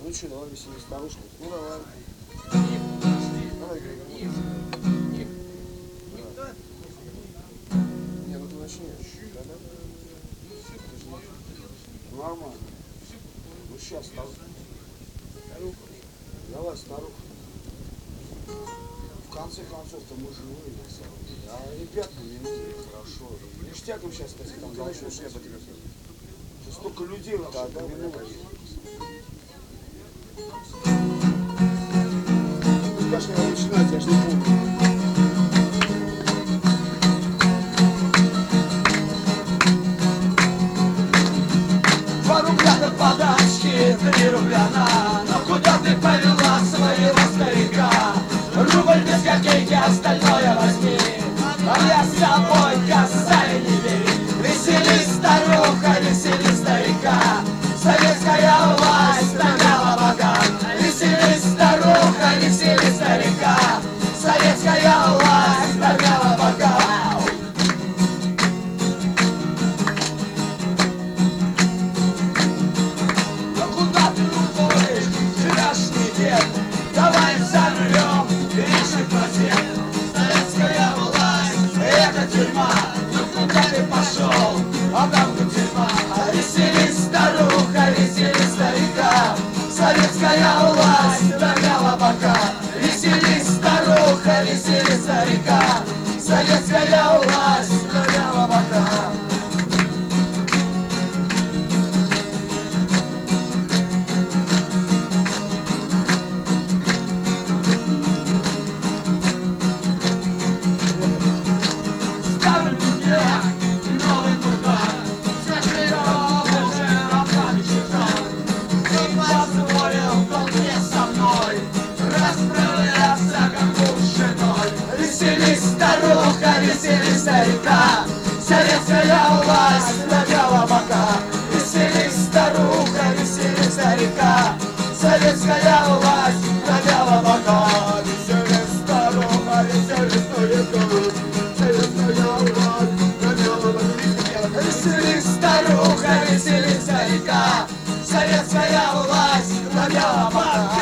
Ну что, давай веселись старушку. Ну давай. Давай, Григорий. Не, ну ты начнешь. Нормально. Ну сейчас, старуха. Давай, старуха. В конце концов-то мы живые, на самом деле. А ребята не люди, хорошо. Ништяком сейчас, кстати, там начнешь, я по тебе скажу. Сейчас столько людей вообще помянулось. Скажи, я начинать, я ж не помню. Подачки 3 рубля на. Но куда ты повела своего старика? Рубль без копейки, остальное возьми. А я с собой косарь не бери. Веселись, старуха, веселись, старика. Советская власть нагнала богат. Веселись, старуха, веселись, старика. Советская власть нагнала богат. Давай замрем, пиши просвет. Советская власть, это тюрьма. Ну куда ты пошел, а там тут тюрьма. Веселись, старуха, веселись, старика. Советская власть нагнала бока. Веселись, старуха, веселись, старика. Советская власть нагнала бока. Старуха, веселись, старика. Советская власть нагнала бока. Веселись, старуха, веселись, старика. Советская власть нагнала бока. Веселись, старуха, веселись, старика. Советская власть нагнала бока. Веселись, старуха, веселись, старика. Советская власть нагнала бока.